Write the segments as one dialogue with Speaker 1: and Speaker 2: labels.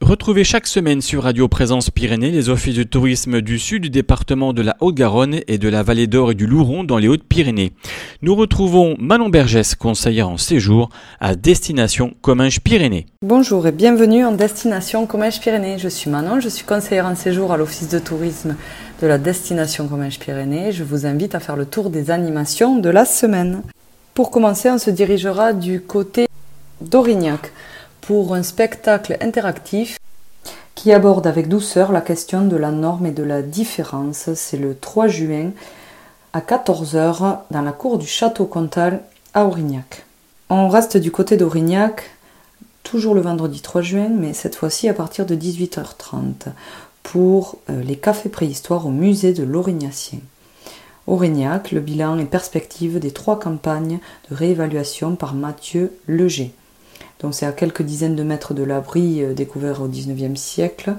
Speaker 1: Retrouvez chaque semaine sur Radio Présence Pyrénées les offices de tourisme du sud du département de la Haute-Garonne et de la Vallée d'Or et du Louron dans les Hautes-Pyrénées. Nous retrouvons Manon Bergès, conseillère en séjour à Destination Comminges-Pyrénées.
Speaker 2: Bonjour et bienvenue en Destination Comminges-Pyrénées. Je suis Manon, je suis conseillère en séjour à l'office de tourisme de la Destination Comminges-Pyrénées. Je vous invite à faire le tour des animations de la semaine. Pour commencer, on se dirigera du côté d'Aurignac pour un spectacle interactif qui aborde avec douceur la question de la norme et de la différence. C'est le 3 juin à 14h dans la cour du Château Comtal à Aurignac. On reste du côté d'Aurignac, toujours le vendredi 3 juin, mais cette fois-ci à partir de 18h30 pour les cafés préhistoires au musée de l'Aurignacien. Aurignac, le bilan et perspective des 3 campagnes de réévaluation par Mathieu Leger. Donc c'est à quelques dizaines de mètres de l'abri découvert au XIXe siècle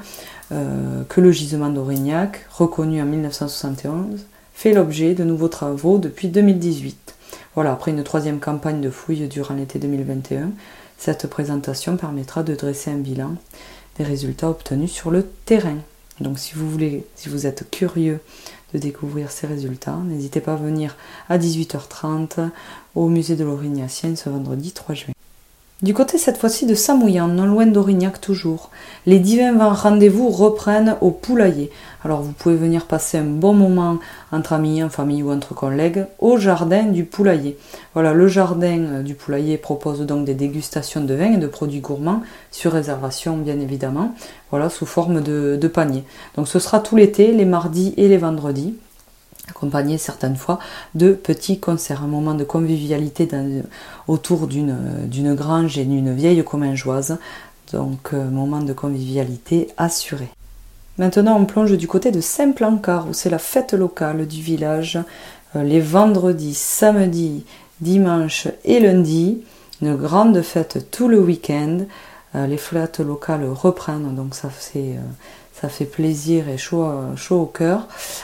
Speaker 2: que le gisement d'Aurignac, reconnu en 1971, fait l'objet de nouveaux travaux depuis 2018. Voilà, après une 3e campagne de fouilles durant l'été 2021, cette présentation permettra de dresser un bilan des résultats obtenus sur le terrain. Donc si vous êtes curieux de découvrir ces résultats, n'hésitez pas à venir à 18h30 au musée de l'Aurignacien ce vendredi 3 juin. Du côté cette fois-ci de Samouillan, non loin d'Aurignac toujours, les divins rendez-vous reprennent au poulailler. Alors vous pouvez venir passer un bon moment entre amis, en famille ou entre collègues au jardin du poulailler. Voilà, le jardin du poulailler propose donc des dégustations de vins et de produits gourmands sur réservation bien évidemment, voilà, sous forme de paniers. Donc ce sera tout l'été, les mardis et les vendredis, accompagné certaines fois de petits concerts, un moment de convivialité autour d'une grange et d'une vieille commingeoise, donc moment de convivialité assuré. Maintenant on plonge du côté de Saint-Plancard où c'est la fête locale du village, les vendredis, samedis, dimanches et lundis, une grande fête tout le week-end, les fêtes locales reprennent, donc ça fait plaisir et chaud au cœur.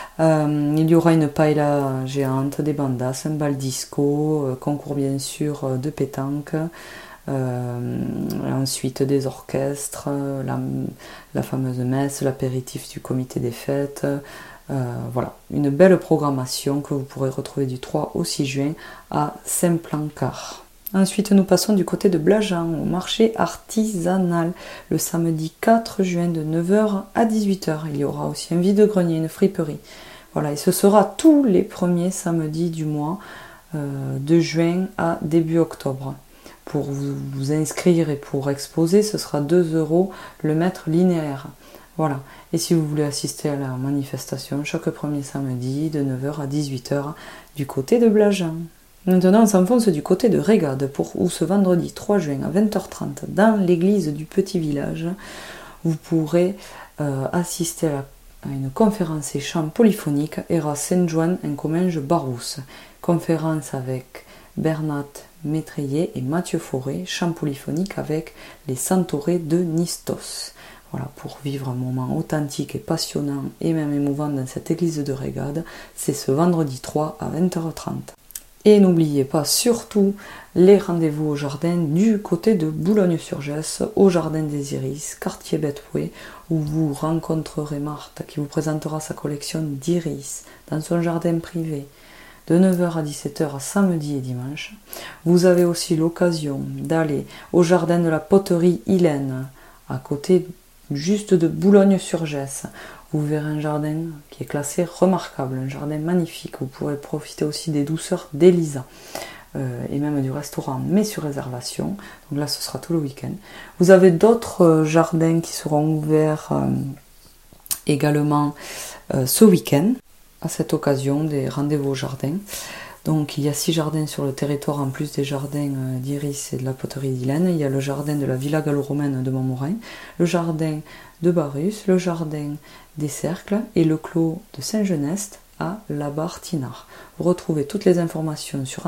Speaker 2: Il y aura une paella géante, des bandas, un bal disco, concours bien sûr de pétanque, ensuite des orchestres, la fameuse messe, l'apéritif du comité des fêtes. Voilà, une belle programmation que vous pourrez retrouver du 3 au 6 juin à Saint-Plancard. Ensuite, nous passons du côté de Blajan, au marché artisanal, le samedi 4 juin de 9h à 18h. Il y aura aussi un vide-grenier, une friperie. Voilà, et ce sera tous les premiers samedis du mois, de juin à début octobre. Pour vous inscrire et pour exposer, ce sera 2 € le mètre linéaire. Voilà, et si vous voulez assister à la manifestation, chaque premier samedi de 9h à 18h du côté de Blajan. Maintenant, on s'enfonce du côté de Régade, où ce vendredi 3 juin à 20h30, dans l'église du petit village, vous pourrez assister à une conférence et chant polyphonique Era Saint-Joan en Comminges Barousse. Conférence avec Bernat Métrayer et Mathieu Forêt, chant polyphonique avec les Centaurés de Nistos. Voilà, pour vivre un moment authentique et passionnant et même émouvant dans cette église de Régade, c'est ce vendredi 3 à 20h30. Et n'oubliez pas surtout les rendez-vous au jardin du côté de Boulogne-sur-Gesse, au jardin des Iris, quartier Betway, où vous rencontrerez Marthe qui vous présentera sa collection d'iris dans son jardin privé de 9h à 17h samedi et dimanche. Vous avez aussi l'occasion d'aller au jardin de la poterie Hélène, à côté juste de Boulogne-sur-Gesse. Vous verrez un jardin qui est classé remarquable, un jardin magnifique. Vous pourrez profiter aussi des douceurs d'Elisa et même du restaurant, mais sur réservation. Donc là, ce sera tout le week-end. Vous avez d'autres jardins qui seront ouverts également ce week-end, à cette occasion des rendez-vous au jardin. Donc il y a 6 jardins sur le territoire en plus des jardins d'Iris et de la poterie d'Hélène. Il y a le jardin de la Villa gallo-romaine de Montmorin, le jardin de Barus, le jardin des Cercles et le clos de Saint-Genest à la Barre-Tinard. Vous retrouvez toutes les informations sur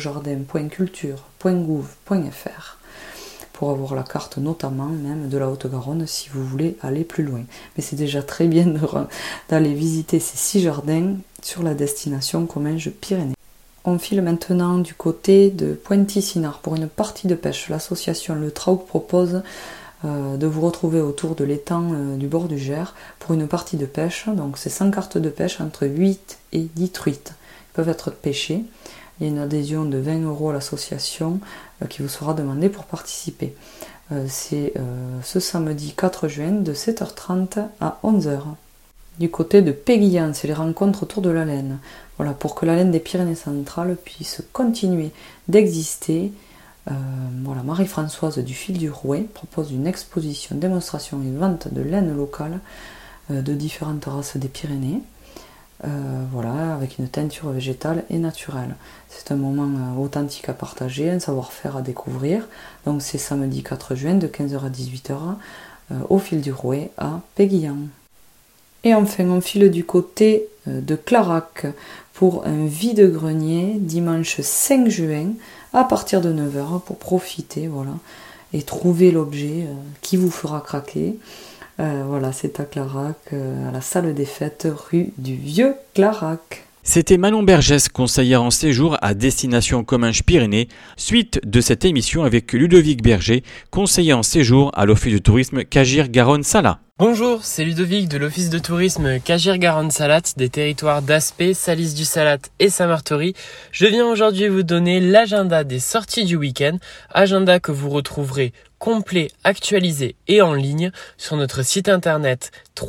Speaker 2: rendez-vous-au-jardin.culture.gouv.fr pour avoir la carte notamment même de la Haute-Garonne si vous voulez aller plus loin. Mais c'est déjà très bien d'aller visiter ces 6 jardins sur la destination Comminges-Pyrénées. On file maintenant du côté de Pointy-Sinard pour une partie de pêche. L'association Le Trauk propose de vous retrouver autour de l'étang du bord du Gers pour une partie de pêche. Donc c'est 100 cartes de pêche entre 8 et 10 truites. Ils peuvent être pêchés. Il y a une adhésion de 20 € à l'association qui vous sera demandée pour participer. C'est ce samedi 4 juin de 7h30 à 11h. Du côté de Péguillan, c'est les rencontres autour de la laine. Voilà, pour que la laine des Pyrénées centrales puisse continuer d'exister. Marie-Françoise du Fil du Rouet propose une exposition, démonstration et vente de laine locale de différentes races des Pyrénées. Avec une teinture végétale et naturelle. C'est un moment authentique à partager, un savoir-faire à découvrir. Donc c'est samedi 4 juin de 15h à 18h au Fil du Rouet à Péguillan. Et enfin on file du côté de Clarac pour un vide-grenier dimanche 5 juin à partir de 9h pour profiter et trouver l'objet qui vous fera craquer. C'est à Clarac, à la salle des fêtes, rue du Vieux Clarac.
Speaker 1: C'était Manon Bergès, conseillère en séjour à Destination Comminges-Pyrénées, suite de cette émission avec Ludovic Berger, conseiller en séjour à l'Office de tourisme Cagirs-Garonne-Sala.
Speaker 3: Bonjour, c'est Ludovic de l'Office de tourisme Cagirs-Garonne-Salat des territoires d'Aspet, Salis-du-Salat et Saint-Martory. Je viens aujourd'hui vous donner l'agenda des sorties du week-end, agenda que vous retrouverez complet, actualisé et en ligne sur notre site internet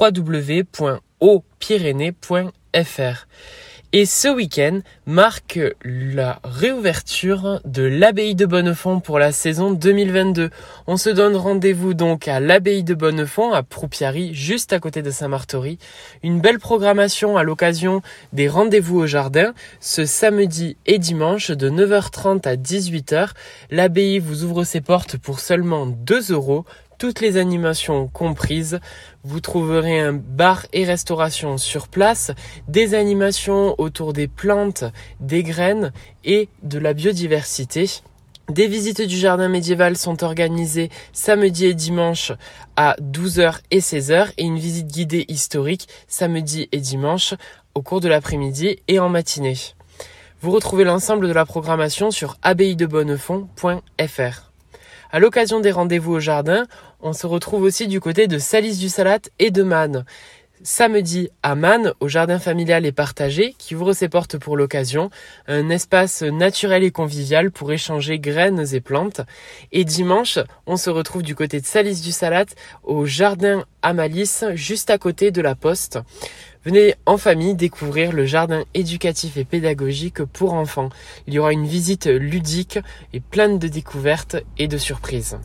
Speaker 3: www.opyrénées.fr. Et ce week-end marque la réouverture de l'abbaye de Bonnefond pour la saison 2022. On se donne rendez-vous donc à l'abbaye de Bonnefond à Proupiary, juste à côté de Saint-Martory. Une belle programmation à l'occasion des rendez-vous au jardin, ce samedi et dimanche de 9h30 à 18h. L'abbaye vous ouvre ses portes pour seulement 2 €. Toutes les animations comprises, vous trouverez un bar et restauration sur place, des animations autour des plantes, des graines et de la biodiversité. Des visites du jardin médiéval sont organisées samedi et dimanche à 12h et 16h et une visite guidée historique samedi et dimanche au cours de l'après-midi et en matinée. Vous retrouvez l'ensemble de la programmation sur abbaye-de-bonnefond.fr. À l'occasion des rendez-vous au jardin, on se retrouve aussi du côté de Salis-du-Salat et de Man. Samedi à Man, au jardin familial et partagé, qui ouvre ses portes pour l'occasion, un espace naturel et convivial pour échanger graines et plantes. Et dimanche, on se retrouve du côté de Salis-du-Salat, au jardin Amalis, juste à côté de la Poste. Venez en famille découvrir le jardin éducatif et pédagogique pour enfants. Il y aura une visite ludique et pleine de découvertes et de surprises.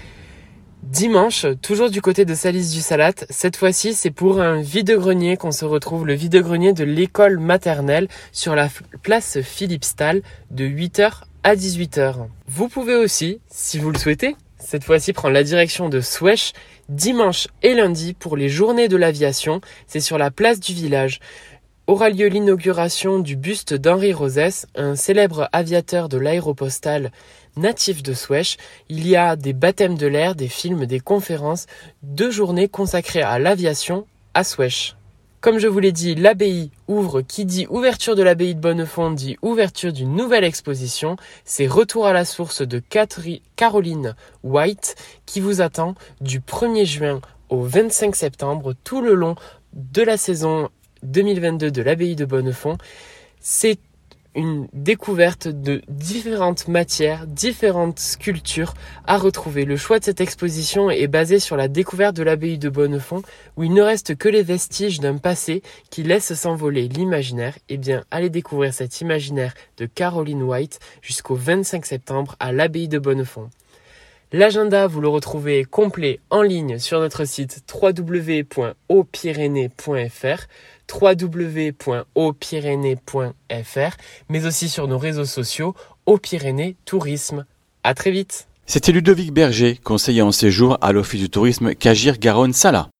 Speaker 3: Dimanche, toujours du côté de Salis-du-Salat, cette fois-ci c'est pour un vide-grenier qu'on se retrouve, le vide-grenier de l'école maternelle sur la place Philippe Stahl de 8h à 18h. Vous pouvez aussi, si vous le souhaitez, cette fois-ci prendre la direction de Souesch dimanche et lundi pour les journées de l'aviation. C'est sur la place du village. Aura lieu l'inauguration du buste d'Henri Rosès, un célèbre aviateur de l'aéropostale natif de Souesch. Il y a des baptêmes de l'air, des films, des conférences, 2 journées consacrées à l'aviation à Souesch. Comme je vous l'ai dit, l'abbaye ouvre, qui dit ouverture de l'abbaye de Bonnefond dit ouverture d'une nouvelle exposition. C'est Retour à la source de Caroline White qui vous attend du 1er juin au 25 septembre tout le long de la saison 2022 de l'abbaye de Bonnefond. C'est une découverte de différentes matières, différentes sculptures à retrouver. Le choix de cette exposition est basé sur la découverte de l'abbaye de Bonnefond, où il ne reste que les vestiges d'un passé qui laisse s'envoler l'imaginaire. Eh bien, allez découvrir cet imaginaire de Caroline White jusqu'au 25 septembre à l'abbaye de Bonnefond. L'agenda, vous le retrouvez complet en ligne sur notre site www.opyrénées.fr www.opyrénées.fr, mais aussi sur nos réseaux sociaux Opyrénées Tourisme. À très vite.
Speaker 1: C'était Ludovic Berger, conseiller en séjour à l'Office du tourisme Cagirs-Garonne-Sala.